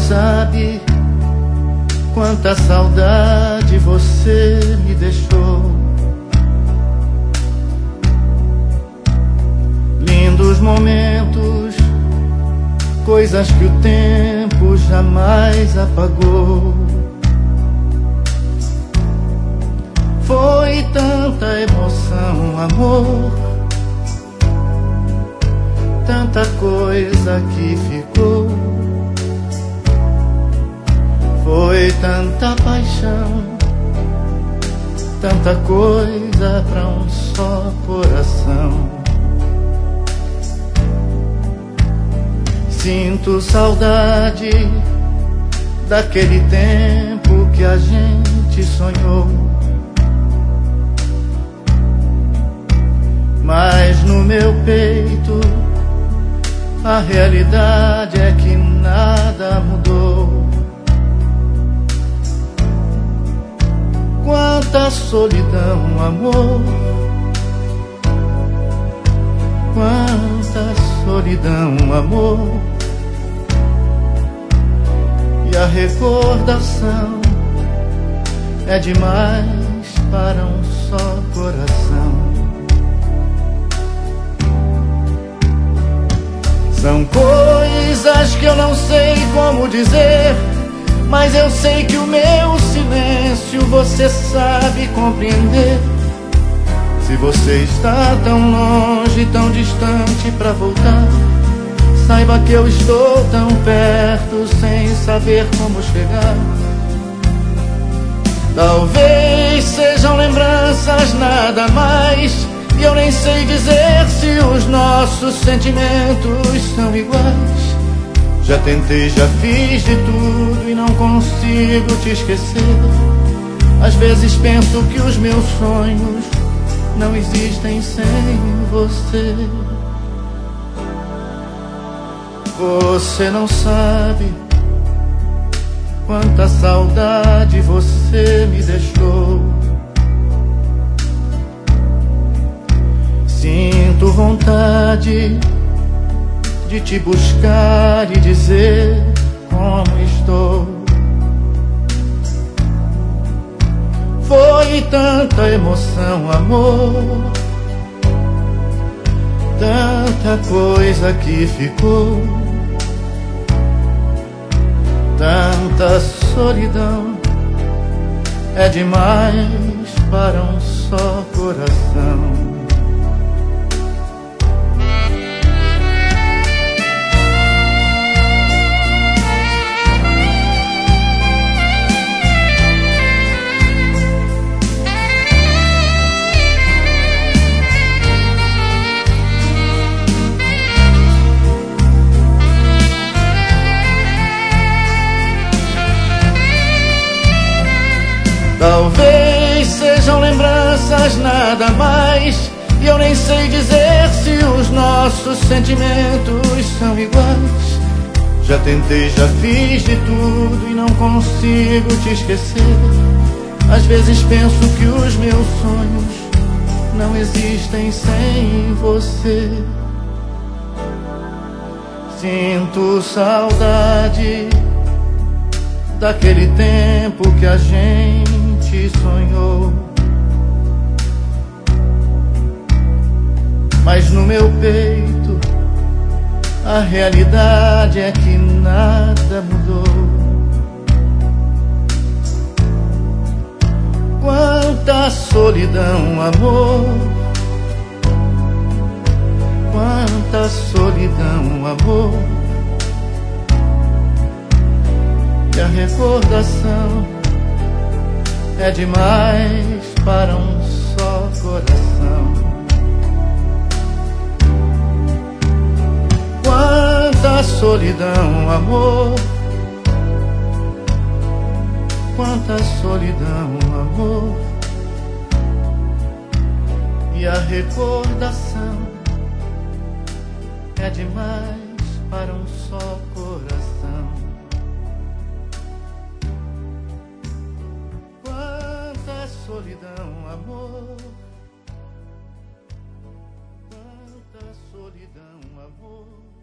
sabe quanta saudade você me deixou. Lindos momentos, coisas que o tempo jamais apagou. Foi tanta emoção, amor, tanta coisa que ficou. Foi tanta paixão, tanta coisa pra um só coração. Sinto saudade daquele tempo que a gente sonhou. Mas no meu peito a realidade é que nada mudou. Quanta solidão, amor, quanta solidão, amor. E a recordação é demais para um só coração. São coisas que eu não sei como dizer, mas eu sei que o meu silêncio você sabe compreender. Se você está tão longe, tão distante pra voltar, saiba que eu estou tão perto sem saber como chegar. Talvez sejam lembranças, nada mais, e eu nem sei dizer se os nossos sentimentos são iguais. Já tentei, já fiz de tudo e não consigo te esquecer. Às vezes penso que os meus sonhos não existem sem você. Você não sabe quanta saudade você me deixou. Sinto vontade de te buscar e dizer como estou. Foi tanta emoção, amor, tanta coisa que ficou, tanta solidão, é demais para um só coração. Talvez sejam lembranças, nada mais, e eu nem sei dizer se os nossos sentimentos são iguais. Já tentei, já fiz de tudo e não consigo te esquecer. Às vezes penso que os meus sonhos não existem sem você. Sinto saudade daquele tempo que a gente sonhou. Mas no meu peito a realidade é que nada mudou. Quanta solidão, amor, quanta solidão, amor. E a recordação é demais para um só coração. Quanta solidão, amor, quanta solidão, amor. E a recordação é demais para um só coração. Quanta solidão, amor, quanta solidão, amor.